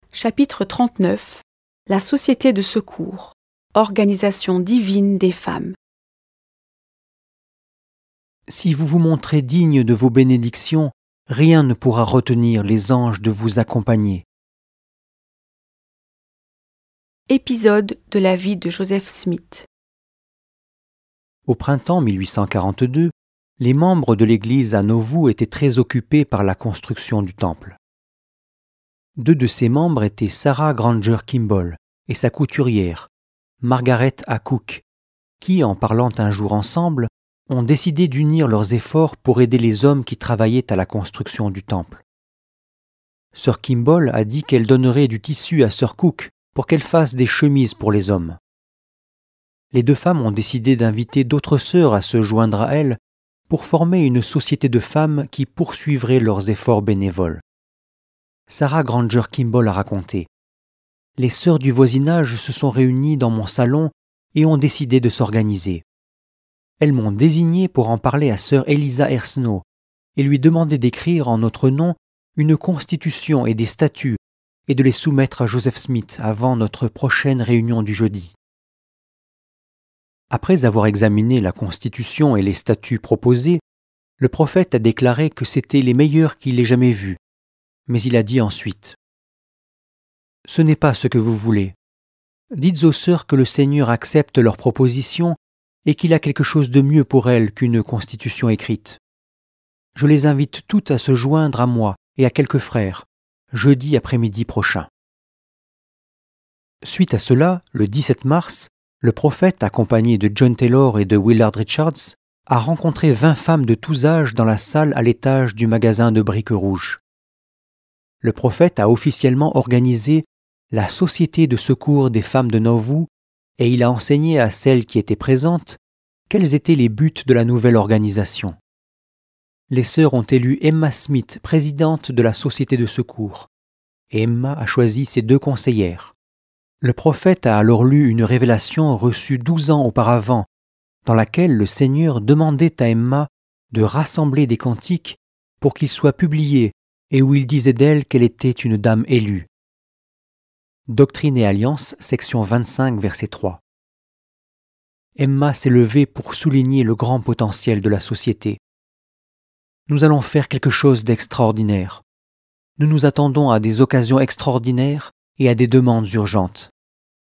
Chapitre 39. La Société de secours. Organisation divine des femmes. Si vous vous montrez digne de vos bénédictions, rien ne pourra retenir les anges de vous accompagner. Épisode de la vie de Joseph Smith. Au printemps 1842, les membres de l'église à Nauvoo étaient très occupés par la construction du temple. Deux de ses membres étaient Sarah Granger Kimball et sa couturière, Margaret A. Cook, qui, en parlant un jour ensemble, ont décidé d'unir leurs efforts pour aider les hommes qui travaillaient à la construction du temple. Sœur Kimball a dit qu'elle donnerait du tissu à Sœur Cook pour qu'elle fasse des chemises pour les hommes. Les deux femmes ont décidé d'inviter d'autres sœurs à se joindre à elles pour former une société de femmes qui poursuivraient leurs efforts bénévoles. Sarah Granger Kimball a raconté : « Les sœurs du voisinage se sont réunies dans mon salon et ont décidé de s'organiser. Elles m'ont désigné pour en parler à sœur Eliza Ersnow et lui demander d'écrire en notre nom une constitution et des statuts et de les soumettre à Joseph Smith avant notre prochaine réunion du jeudi. » Après avoir examiné la constitution et les statuts proposés, le prophète a déclaré que c'étaient les meilleurs qu'il ait jamais vus. Mais il a dit ensuite : « Ce n'est pas ce que vous voulez. Dites aux sœurs que le Seigneur accepte leurs propositions et qu'il a quelque chose de mieux pour elles qu'une constitution écrite. Je les invite toutes à se joindre à moi et à quelques frères, jeudi après-midi prochain. » Suite à cela, le 17 mars, le prophète, accompagné de John Taylor et de Willard Richards, a rencontré 20 femmes de tous âges dans la salle à l'étage du magasin de briques rouges. Le prophète a officiellement organisé la Société de secours des femmes de Nauvoo et il a enseigné à celles qui étaient présentes quels étaient les buts de la nouvelle organisation. Les sœurs ont élu Emma Smith, présidente de la Société de secours, et Emma a choisi ses deux conseillères. Le prophète a alors lu une révélation reçue 12 ans auparavant, dans laquelle le Seigneur demandait à Emma de rassembler des cantiques pour qu'ils soient publiés et où il disait d'elle qu'elle était une dame élue. Doctrine et Alliance, section 25, verset 3. Emma s'est levée pour souligner le grand potentiel de la société. Nous allons faire quelque chose d'extraordinaire. Nous nous attendons à des occasions extraordinaires et à des demandes urgentes.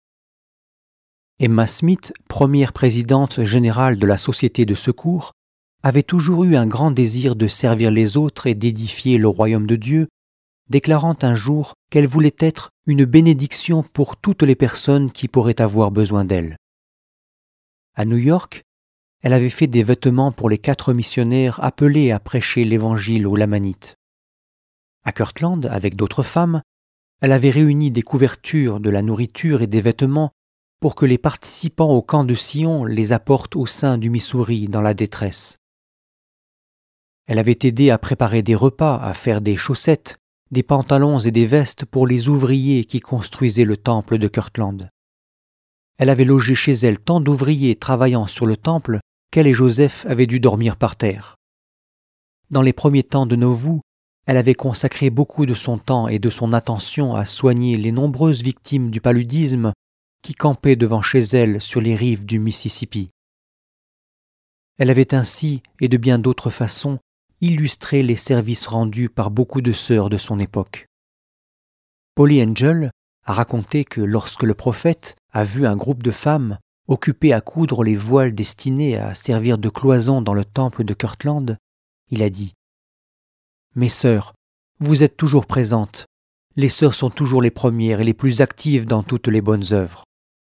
Emma Smith, première présidente générale de la Société de secours, avait toujours eu un grand désir de servir les autres et d'édifier le royaume de Dieu, déclarant un jour qu'elle voulait être une bénédiction pour toutes les personnes qui pourraient avoir besoin d'elle. À New York, elle avait fait des vêtements pour les 4 missionnaires appelés à prêcher l'Évangile aux Lamanites. À Kirtland, avec d'autres femmes, elle avait réuni des couvertures, de la nourriture et des vêtements pour que les participants au camp de Sion les apportent au sein du Missouri dans la détresse. Elle avait aidé à préparer des repas, à faire des chaussettes, des pantalons et des vestes pour les ouvriers qui construisaient le temple de Kirtland. Elle avait logé chez elle tant d'ouvriers travaillant sur le temple qu'elle et Joseph avaient dû dormir par terre. Dans les premiers temps de Nauvoo, elle avait consacré beaucoup de son temps et de son attention à soigner les nombreuses victimes du paludisme qui campaient devant chez elle sur les rives du Mississippi. Elle avait ainsi, et de bien d'autres façons, illustré les services rendus par beaucoup de sœurs de son époque. Polly Angel a raconté que lorsque le prophète a vu un groupe de femmes occupées à coudre les voiles destinés à servir de cloison dans le temple de Kirtland, il a dit : « Mes sœurs, vous êtes toujours présentes. Les sœurs sont toujours les premières et les plus actives dans toutes les bonnes œuvres. »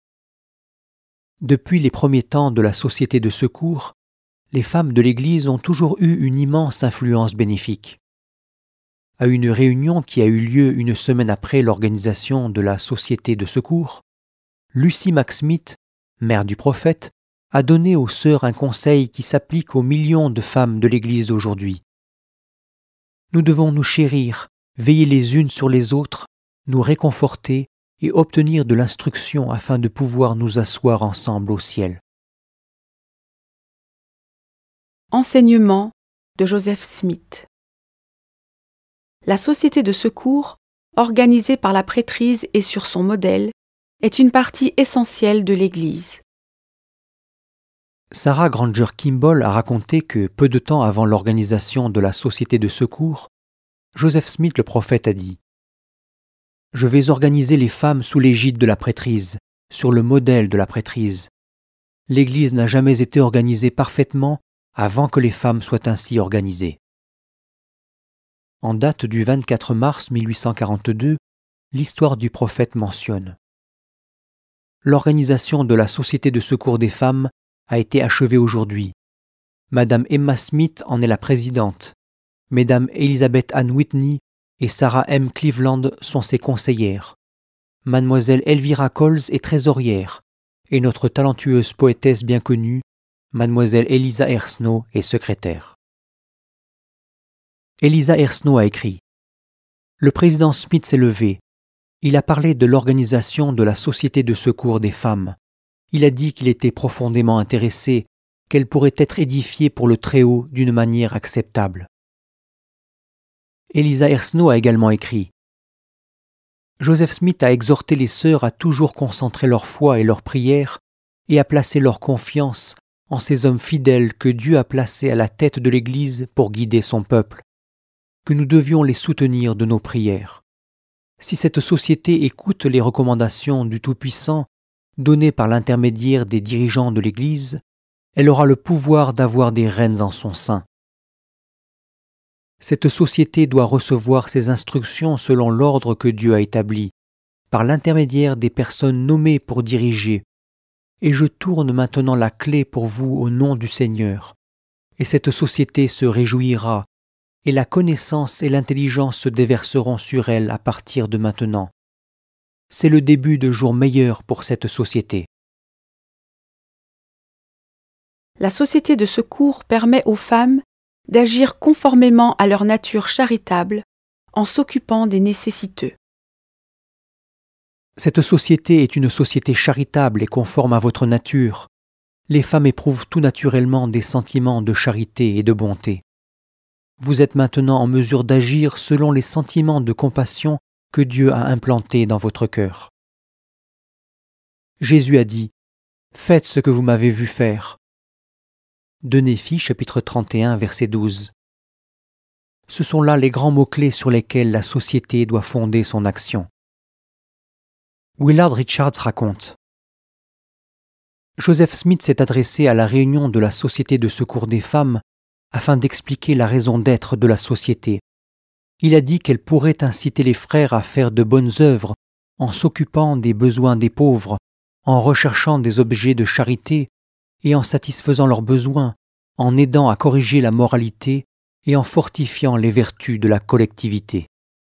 Depuis les premiers temps de la Société de secours, les femmes de l'Église ont toujours eu une immense influence bénéfique. À une réunion qui a eu lieu une semaine après l'organisation de la Société de secours, Lucy McSmith, mère du prophète, a donné aux sœurs un conseil qui s'applique aux millions de femmes de l'Église d'aujourd'hui. Nous devons nous chérir, veiller les unes sur les autres, nous réconforter et obtenir de l'instruction afin de pouvoir nous asseoir ensemble au ciel. Enseignement de Joseph Smith. La Société de secours organisée par la prêtrise et sur son modèle, est une partie essentielle de l'Église. Sarah Granger Kimball a raconté que, peu de temps avant l'organisation de la Société de secours, Joseph Smith le prophète a dit « Je vais organiser les femmes sous l'égide de la prêtrise, sur le modèle de la prêtrise. L'Église n'a jamais été organisée parfaitement avant que les femmes soient ainsi organisées. » En date du 24 mars 1842, l'histoire du prophète mentionne « L'organisation de la Société de secours des femmes a été achevée aujourd'hui. Madame Emma Smith en est la présidente. Mesdames Elizabeth Ann Whitney et Sarah M. Cleveland sont ses conseillères. Mademoiselle Elvira Coles est trésorière, et notre talentueuse poétesse bien connue, Mademoiselle Eliza R. Snow, est secrétaire. Eliza R. Snow a écrit « Le président Smith s'est levé. Il a parlé de l'organisation de la Société de secours des femmes. Il a dit qu'il était profondément intéressé, qu'elle pourrait être édifiée pour le Très-Haut d'une manière acceptable. » Eliza R. Snow a également écrit « Joseph Smith a exhorté les sœurs à toujours concentrer leur foi et leur prière et à placer leur confiance en ces hommes fidèles que Dieu a placés à la tête de l'Église pour guider son peuple, que nous devions les soutenir de nos prières. Si cette société écoute les recommandations du Tout-Puissant données par l'intermédiaire des dirigeants de l'Église, elle aura le pouvoir d'avoir des reines en son sein. Cette société doit recevoir ses instructions selon l'ordre que Dieu a établi, par l'intermédiaire des personnes nommées pour diriger. Et je tourne maintenant la clé pour vous au nom du Seigneur. Et cette société se réjouira, et la connaissance et l'intelligence se déverseront sur elle à partir de maintenant. C'est le début de jours meilleurs pour cette société. » La Société de secours permet aux femmes d'agir conformément à leur nature charitable en s'occupant des nécessiteux. Cette société est une société charitable et conforme à votre nature. Les femmes éprouvent tout naturellement des sentiments de charité et de bonté. Vous êtes maintenant en mesure d'agir selon les sentiments de compassion que Dieu a implantés dans votre cœur. Jésus a dit « Faites ce que vous m'avez vu faire » de Néphi, chapitre 31, verset 12. Ce sont là les grands mots-clés sur lesquels la société doit fonder son action. Willard Richards raconte « Joseph Smith s'est adressé à la réunion de la Société de secours des femmes afin d'expliquer la raison d'être de la société. Il a dit qu'elle pourrait inciter les frères à faire de bonnes œuvres en s'occupant des besoins des pauvres, en recherchant des objets de charité et en satisfaisant leurs besoins, en aidant à corriger la moralité et en fortifiant les vertus de la collectivité.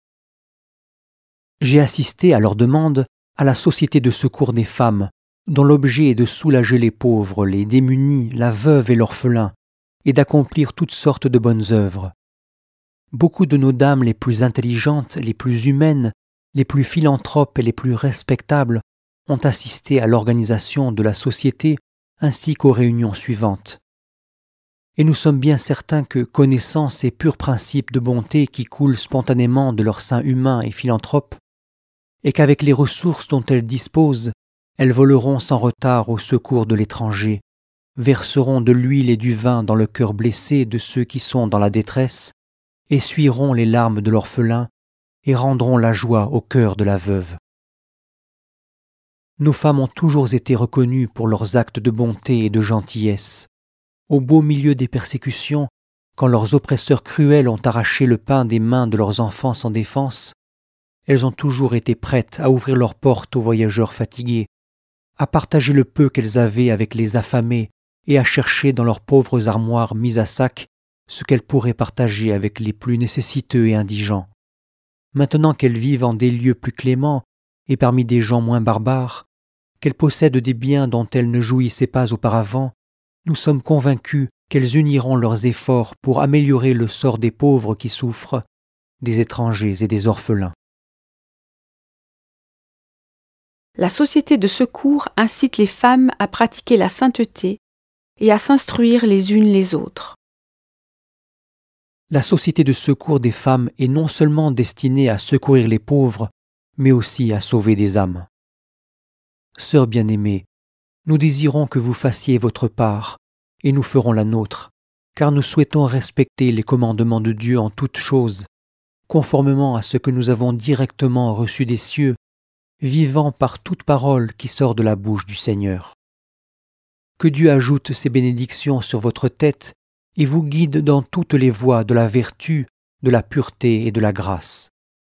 J'ai assisté à leur demande à la Société de secours des femmes, dont l'objet est de soulager les pauvres, les démunis, la veuve et l'orphelin, et d'accomplir toutes sortes de bonnes œuvres. Beaucoup de nos dames les plus intelligentes, les plus humaines, les plus philanthropes et les plus respectables ont assisté à l'organisation de la société ainsi qu'aux réunions suivantes. Et nous sommes bien certains que, connaissant ces purs principes de bonté qui coulent spontanément de leur sein humain et philanthrope, et qu'avec les ressources dont elles disposent, elles voleront sans retard au secours de l'étranger, verseront de l'huile et du vin dans le cœur blessé de ceux qui sont dans la détresse, essuieront les larmes de l'orphelin et rendront la joie au cœur de la veuve. Nos femmes ont toujours été reconnues pour leurs actes de bonté et de gentillesse. Au beau milieu des persécutions, quand leurs oppresseurs cruels ont arraché le pain des mains de leurs enfants sans défense, elles ont toujours été prêtes à ouvrir leurs portes aux voyageurs fatigués, à partager le peu qu'elles avaient avec les affamés et à chercher dans leurs pauvres armoires mises à sac ce qu'elles pourraient partager avec les plus nécessiteux et indigents. Maintenant qu'elles vivent en des lieux plus cléments et parmi des gens moins barbares, qu'elles possèdent des biens dont elles ne jouissaient pas auparavant, nous sommes convaincus qu'elles uniront leurs efforts pour améliorer le sort des pauvres qui souffrent, des étrangers et des orphelins. La Société de secours incite les femmes à pratiquer la sainteté et à s'instruire les unes les autres. La Société de secours des femmes est non seulement destinée à secourir les pauvres, mais aussi à sauver des âmes. Sœurs bien-aimées, nous désirons que vous fassiez votre part, et nous ferons la nôtre, car nous souhaitons respecter les commandements de Dieu en toutes choses, conformément à ce que nous avons directement reçu des cieux, vivant par toute parole qui sort de la bouche du Seigneur. Que Dieu ajoute ses bénédictions sur votre tête et vous guide dans toutes les voies de la vertu, de la pureté et de la grâce.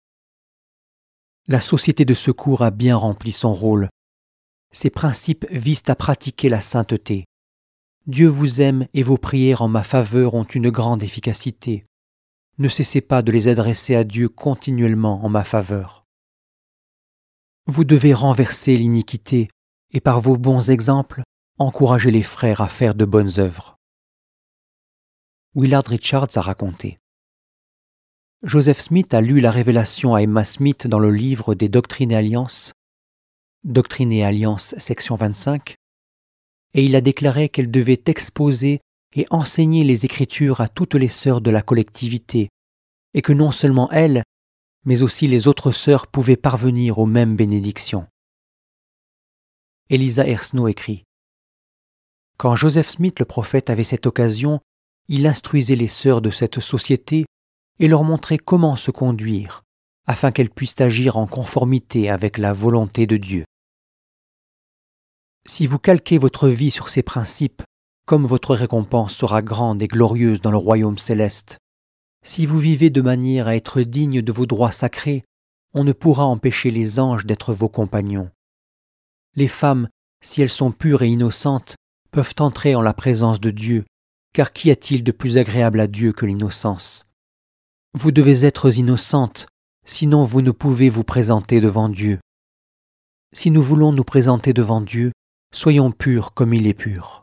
La Société de secours a bien rempli son rôle. Ses principes visent à pratiquer la sainteté. Dieu vous aime et vos prières en ma faveur ont une grande efficacité. Ne cessez pas de les adresser à Dieu continuellement en ma faveur. Vous devez renverser l'iniquité et par vos bons exemples, encourager les frères à faire de bonnes œuvres. Willard Richards a raconté. Joseph Smith a lu la révélation à Emma Smith dans le livre des Doctrines et Alliances, Doctrines et Alliances, section 25, et il a déclaré qu'elle devait exposer et enseigner les Écritures à toutes les sœurs de la collectivité, et que non seulement elle, mais aussi les autres sœurs pouvaient parvenir aux mêmes bénédictions. Eliza Ersno écrit « Quand Joseph Smith le prophète avait cette occasion, il instruisait les sœurs de cette société et leur montrait comment se conduire, afin qu'elles puissent agir en conformité avec la volonté de Dieu. Si vous calquez votre vie sur ces principes, comme votre récompense sera grande et glorieuse dans le royaume céleste. Si vous vivez de manière à être digne de vos droits sacrés, on ne pourra empêcher les anges d'être vos compagnons. Les femmes, si elles sont pures et innocentes, peuvent entrer en la présence de Dieu, car qu'y a-t-il de plus agréable à Dieu que l'innocence? Vous devez être innocentes, sinon vous ne pouvez vous présenter devant Dieu. Si nous voulons nous présenter devant Dieu, soyons purs comme il est pur.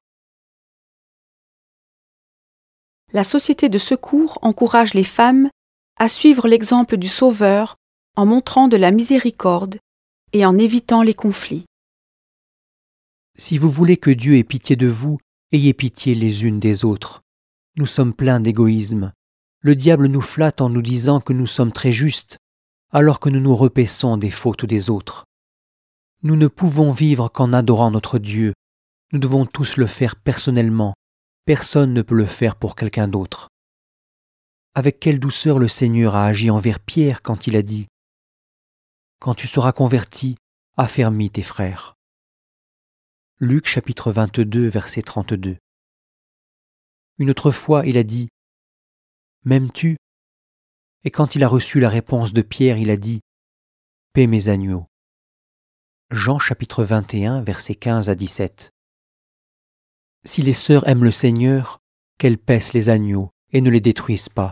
La Société de secours encourage les femmes à suivre l'exemple du Sauveur en montrant de la miséricorde et en évitant les conflits. Si vous voulez que Dieu ait pitié de vous, ayez pitié les unes des autres. Nous sommes pleins d'égoïsme. Le diable nous flatte en nous disant que nous sommes très justes, alors que nous nous repaissons des fautes des autres. Nous ne pouvons vivre qu'en adorant notre Dieu. Nous devons tous le faire personnellement. Personne ne peut le faire pour quelqu'un d'autre. Avec quelle douceur le Seigneur a agi envers Pierre quand il a dit « Quand tu seras converti, affermis tes frères. » Luc chapitre 22, verset 32. Une autre fois, il a dit « M'aimes-tu » Et quand il a reçu la réponse de Pierre, il a dit « Paie mes agneaux. » Jean chapitre 21, versets 15 à 17. Si les sœurs aiment le Seigneur, qu'elles paissent les agneaux et ne les détruisent pas.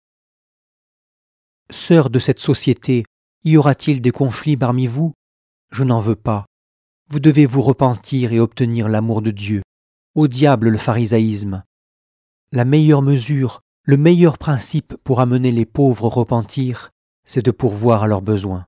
Sœurs de cette société, y aura-t-il des conflits parmi vous? Je n'en veux pas. Vous devez vous repentir et obtenir l'amour de Dieu. Au diable le pharisaïsme. La meilleure mesure, le meilleur principe pour amener les pauvres au repentir, c'est de pourvoir à leurs besoins.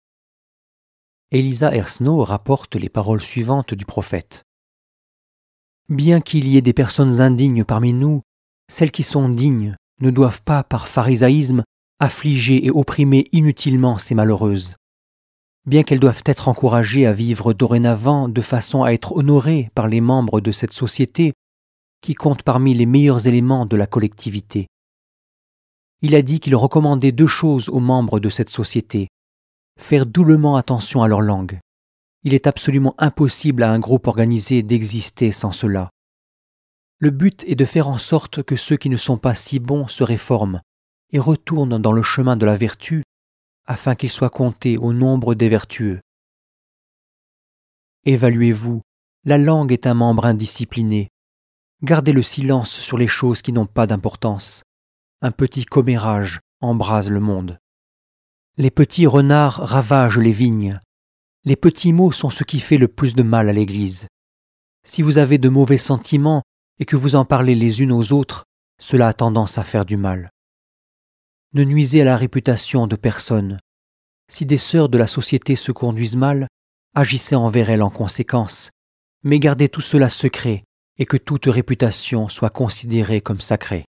Eliza Ersno rapporte les paroles suivantes du prophète. Bien qu'il y ait des personnes indignes parmi nous, celles qui sont dignes ne doivent pas, par pharisaïsme, affliger et opprimer inutilement ces malheureuses. Bien qu'elles doivent être encouragées à vivre dorénavant de façon à être honorées par les membres de cette société, qui compte parmi les meilleurs éléments de la collectivité. Il a dit qu'il recommandait 2 choses aux membres de cette société. Faire doublement attention à leur langue. Il est absolument impossible à un groupe organisé d'exister sans cela. Le but est de faire en sorte que ceux qui ne sont pas si bons se réforment et retournent dans le chemin de la vertu afin qu'ils soient comptés au nombre des vertueux. Évaluez-vous, la langue est un membre indiscipliné. Gardez le silence sur les choses qui n'ont pas d'importance. Un petit commérage embrase le monde. Les petits renards ravagent les vignes. Les petits mots sont ce qui fait le plus de mal à l'Église. Si vous avez de mauvais sentiments et que vous en parlez les unes aux autres, cela a tendance à faire du mal. Ne nuisez à la réputation de personne. Si des sœurs de la société se conduisent mal, agissez envers elles en conséquence, mais gardez tout cela secret et que toute réputation soit considérée comme sacrée.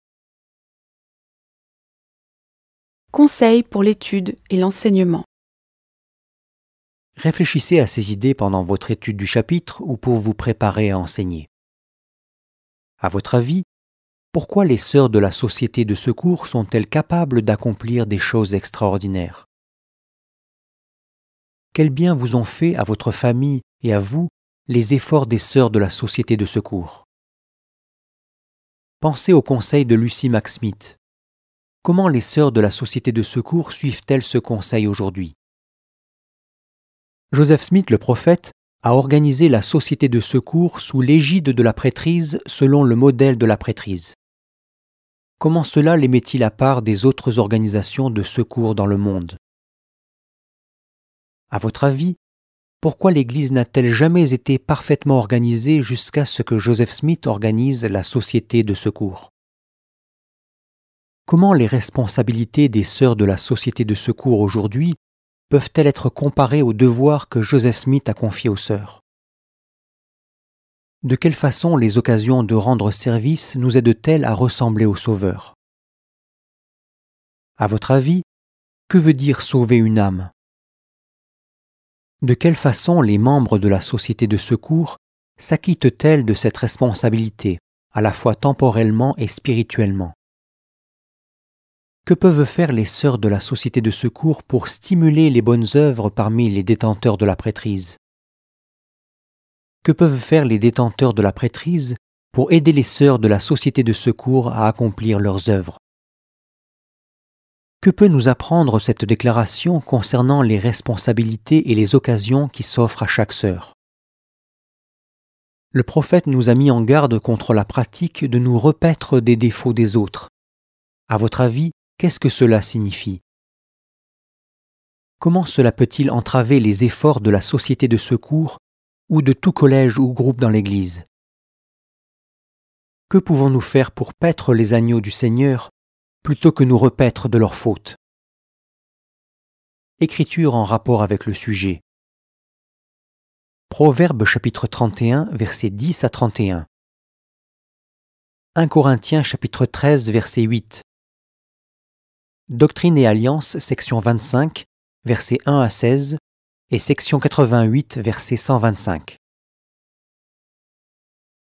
Conseils pour l'étude et l'enseignement. Réfléchissez à ces idées pendant votre étude du chapitre ou pour vous préparer à enseigner. À votre avis, pourquoi les sœurs de la Société de secours sont-elles capables d'accomplir des choses extraordinaires? Quel bien vous ont fait à votre famille et à vous les efforts des sœurs de la Société de secours? Pensez au conseil de Lucy Mack-Smith. Comment les sœurs de la Société de secours suivent-elles ce conseil aujourd'hui? Joseph Smith, le prophète, a organisé la Société de secours sous l'égide de la prêtrise selon le modèle de la prêtrise. Comment cela les met-il à part des autres organisations de secours dans le monde? À votre avis, pourquoi l'Église n'a-t-elle jamais été parfaitement organisée jusqu'à ce que Joseph Smith organise la Société de secours? Comment les responsabilités des sœurs de la Société de secours aujourd'hui peuvent-elles être comparées aux devoirs que Joseph Smith a confiés aux sœurs? De quelle façon les occasions de rendre service nous aident-elles à ressembler au Sauveur? À votre avis, que veut dire sauver une âme? De quelle façon les membres de la Société de secours s'acquittent-elles de cette responsabilité, à la fois temporellement et spirituellement? Que peuvent faire les sœurs de la Société de secours pour stimuler les bonnes œuvres parmi les détenteurs de la prêtrise? Que peuvent faire les détenteurs de la prêtrise pour aider les sœurs de la Société de secours à accomplir leurs œuvres? Que peut nous apprendre cette déclaration concernant les responsabilités et les occasions qui s'offrent à chaque sœur? Le prophète nous a mis en garde contre la pratique de nous repaître des défauts des autres. À votre avis, qu'est-ce que cela signifie? Comment cela peut-il entraver les efforts de la Société de secours ou de tout collège ou groupe dans l'Église? Que pouvons-nous faire pour paître les agneaux du Seigneur plutôt que nous repaître de leurs fautes? Écriture en rapport avec le sujet. Proverbes chapitre 31, versets 10 à 31. 1 Corinthiens chapitre 13, verset 8. Doctrine et Alliance, section 25, versets 1 à 16 et section 88, verset 125.